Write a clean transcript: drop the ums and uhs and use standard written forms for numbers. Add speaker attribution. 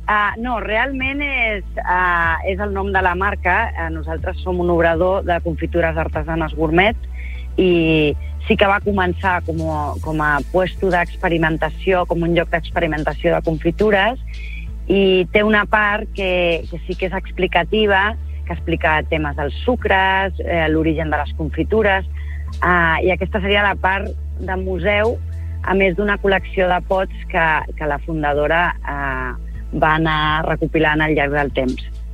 Speaker 1: No, realment és el nom de la marca. Nosaltres som un obrador de confitures artesanes gourmet i sí que va començar com a puesto d'experimentació, com un lloc d'experimentació de confitures, i té una part que sí que és explicativa, que explica temes dels sucres, l'origen de les confitures, i aquesta seria la part de museu, a més d'una col·lecció de pots que la fundadora va anar recopilant al llarg del temps.